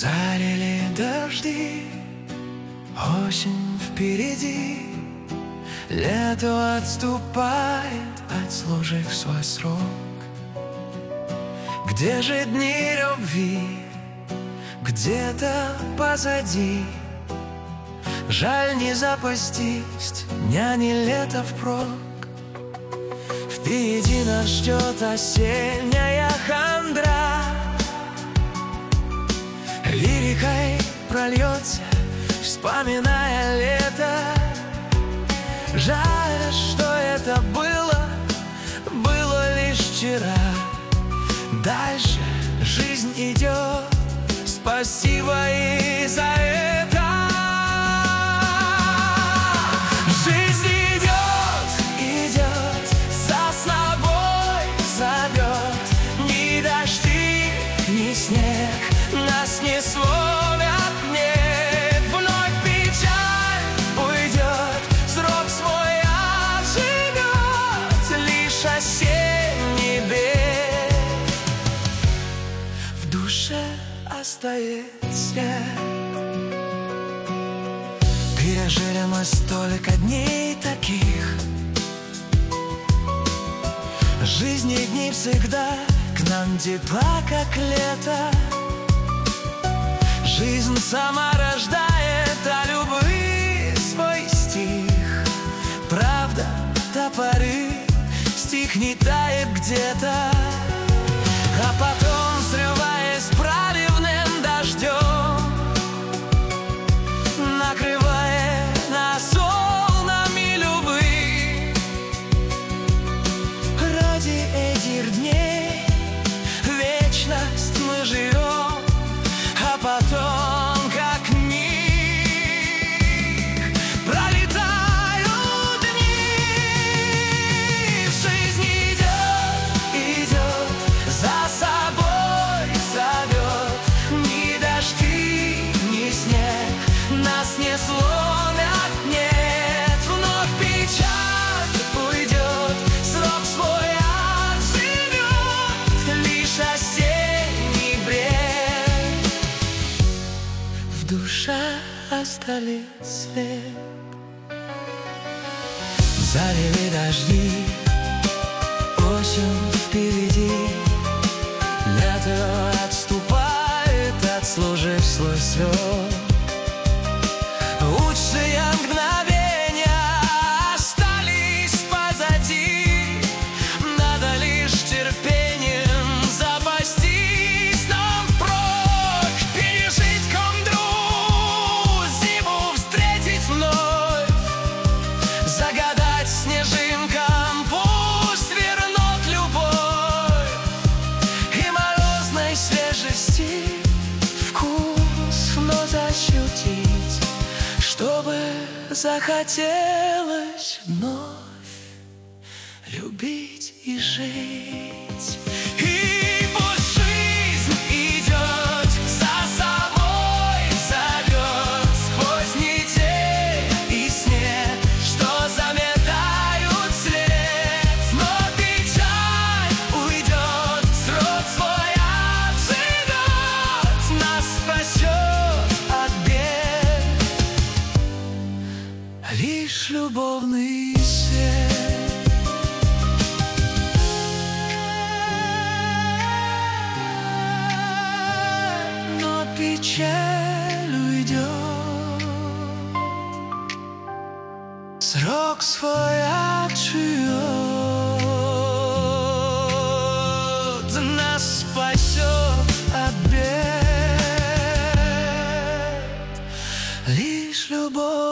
Залили дожди, осень впереди, лето отступает, отслужив свой срок. Где же дни любви? Где-то позади. Жаль не запастись дня не лето впрок. Впереди нас ждет осенняя хандра. Лирикой прольется, вспоминая лето. Жаль, что это было лишь вчера. Дальше жизнь идет, спасибо и за это. Жизнь идет, за собой зовет. Ни дожди, ни снег нас не сломят, нет. Вновь печаль уйдет, срок свой отживет. Лишь осенний бег, в душе остается. Пережили мы столько дней таких. Жизни дни всегда к нам тепла, как лето. Жизнь сама рождает, а любви свой стих. Правда, до поры стих не тает где-то, а потом, срываясь проливным дождем, накрывая нас волнами любви. Ради этих дней вечность мы живем, а потом, как миг, пролетают дни. Жизнь идет, за собой зовет. Ни дожди, ни снег нас не сломят, нет. Вновь печаль уйдет, срок свой отживет. Лишь осенний бред, в душе остались след. Залили дожди, осень впереди, лето отступает, отслужив свой срок. Лучшие мгновения остались позади. Надо лишь терпением запастись нам впрок. Пережить хандру, зиму встретить вновь, загадать снежинкам, пусть вернут любовь. И морозной свежести вкус вновь ощутить, чтобы захотелось вновь любить и жить. И пусть жизнь идет, за собой зовет. Сквозь недель и снег, что заметают след. Но печаль уйдет, срок свой отживет. Нас спасет от бед лишь любовный свет. Но печаль уйдет, срок свой отживет. Нас спасет от бед лишь любовь.